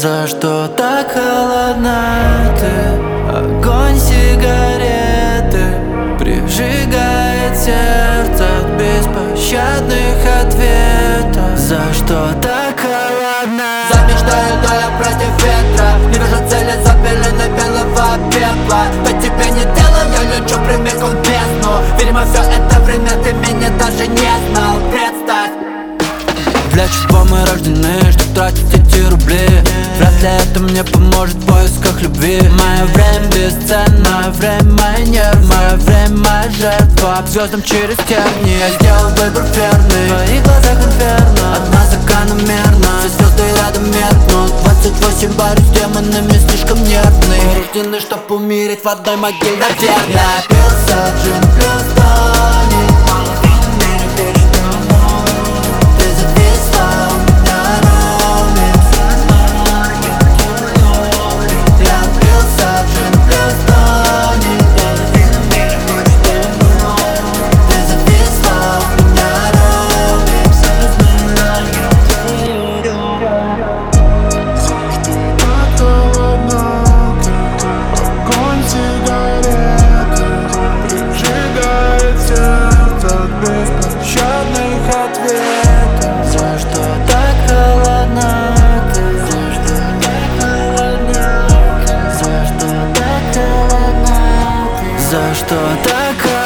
За что так холодна ты? Огонь сигареты прижигает сердце от беспощадных ответов. За что так холодна? Замечтаю, но я против ветра. Не вижу цели за пеленой белого пепла. По тебе не дело, я лечу прямиком в бездну. Видимо, все это время ты меня даже не знал. Представь. Для чего мы рождены, чтоб тратить эти рубли? Вряд ли это мне поможет в поисках любви. Мое время бесценно, мое время мои нервы, мое время моя жертва. К звездам через тернии я сделал выбор верный. В твоих глазах инферно, одна закономерно. Все звезды рядом меркнут. 28 борюсь с демонами, слишком нервный. Мы рождены, чтоб умереть в одной могиле, наверное. Напился джин плюс тоник. За что так холодна?